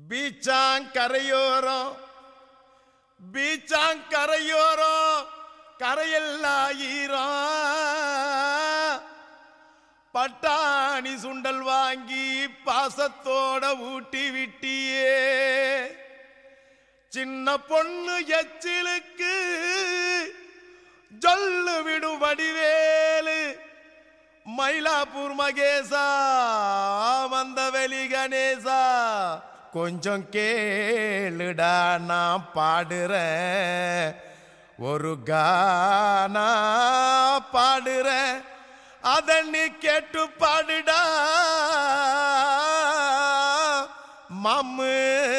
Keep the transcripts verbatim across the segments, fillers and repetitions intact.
பீச்சாங்கரையோரம் பீச்சாங்கரையோரம் கரையெல்லாம் ஈரம் பட்டாணி சுண்டல் வாங்கி பாசத்தோட ஊட்டி விட்டியே சின்ன பொண்ணு எச்சிலுக்கு ஜொல்லு விடும் வடிவேலு மயிலாப்பூர் மகேசா வந்தவெளி கணேசா கொஞ்சம் கேளுடா நான் பாடுறேன் ஒரு கானா பாடுறேன் அத நீ கேட்டு பாடுடா மாமு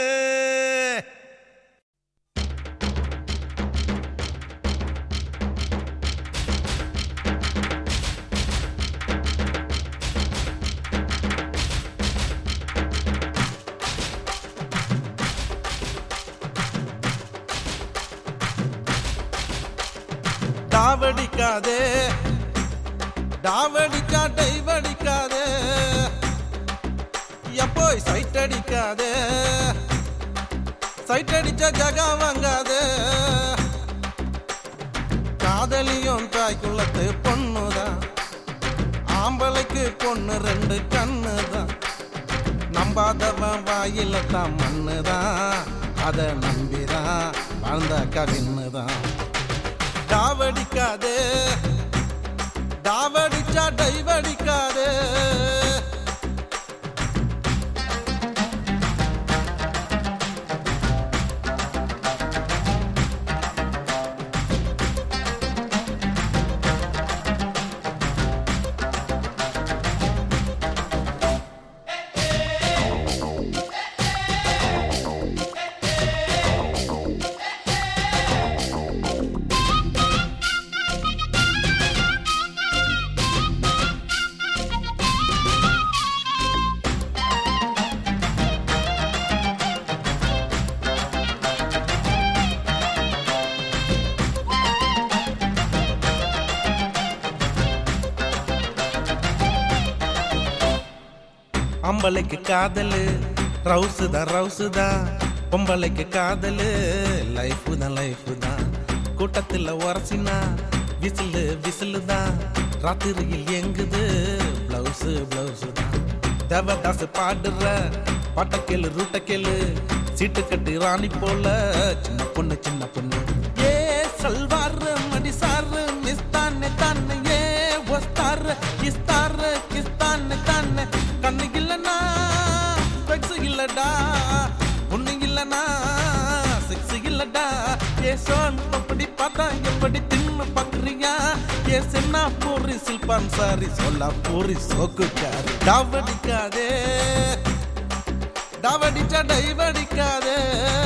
டாவடிக்காதே டாவடிக்கா டைவடிக்காதே எப்போய் சைட் அடிக்காதே சைட் அடிச்ச ஜகா வாங்காதே காதலியும் தாய்க்குள்ளத்து பொண்ணுதான் ஆம்பளைக்கு பொண்ணு ரெண்டு கண்ணுதான் நம்பாதவன் வாயில தான் மண்ணுதான் அதை நம்பிதான் வாழ்ந்த கவின்னுதான் டாவடிக்காதே டாவடிச்சா டைவடிக்காதே அம்பளைக்கு காதலு ரவுசு தான் ரவுசு தான் பொம்பளைக்கு காதலு லைஃபு தான் லைஃபு தான் கூட்டத்தில் உரசினா விசிலு விசிலு தான் ராத்திரியில் எங்குது பிளவுஸு பிளவுஸு தான் தேவதாசு பாடுற பாட்டக்கேளு ரூட்டக்கேளு சீட்டு கட்டு ராணி போல சின்ன பொண்ணு சின்ன பொண்ணு ஏ சல்வாரு மடிசாரு மிஸ்தானே தானே ஏ ஒஸ்தாரு கிஸ்தாரு கிஸ்தானே தானே கண்ணு இல்லனா செக்ஸ் இல்லடா பொண்ணு இல்லனா செக்ஸ் இல்லடா ஏ சோன் அப்படி பார்த்தா எப்படி தின்னு பாக்குறியா ஏ சென்னா போரி சில்பான் சாரி சொல்ல போரி சோக்குக்காரு டாவடிக்காதே டாவடிச்சா டைவடிக்காதே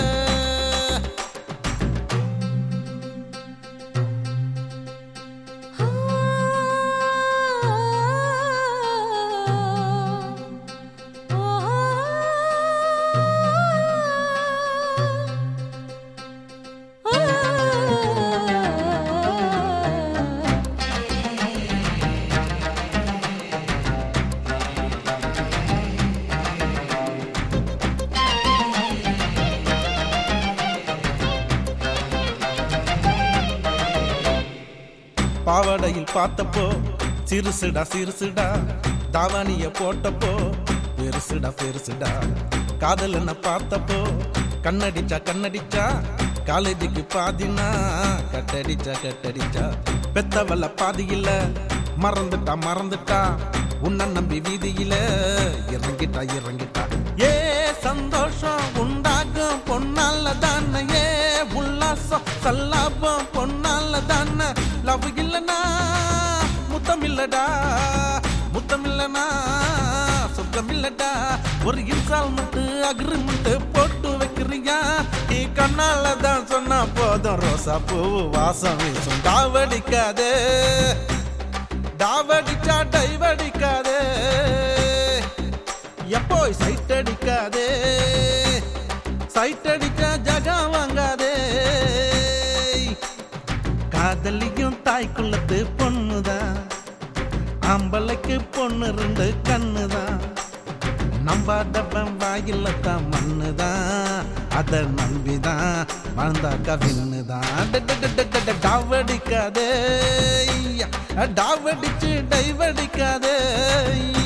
பாவடையில் பார்த்தப்போ சிறுசுடா சிறுசுடா தாவானிய போட்டப்போ பெருசுடா பெருசுடா காதல் என்ன பார்த்தப்போ கண்ணடிச்சா கண்ணடிச்சா காலேஜுக்கு பாதினா கட்டடிச்சா கட்டடிச்சா பெத்தவல்ல பாதியில மறந்துட்டா மறந்துட்டா உன்ன நம்பி வீதியில இறங்கிட்டா இறங்கிட்டா ஏ சந்தோஷம் உண்டாகும் பொன்னால தானே ஏ உல்லாசம் சல்லாபம் பொன்னால தானே லவ் இல்லனா முத்தம் இல்லடா முத்தம் இல்லனா சுத்தம் இல்லடா ஒரு இன்ஸ்டால்மெண்ட் அக்ரிமெண்ட் போட்டு வைக்கிறியா நீ கண்ணால தான் சொன்னா போதும் ரோசா பூ வாசம் வீசும் டாவடிக்காதே டாவடிச்சா டைவடிக்காதே எப்போய் சைட் அடிக்காதே சைட் அடிச்சா ஜகா வாங்காதே காதலியும் தாய்க்குள்ளத்து பொண்ணுதான் ஆம்பளைக்கு பொண்ணு ரெண்டு கண்ணுதான் நம்பாதவன் வாயில்லத்தான் மண்ணுதான், அத நம்பிதான் வாழ்ந்தாக்கா விண்ணுதான். டாவடிக்காதே டாவடிச்சு டைவடிக்காதே.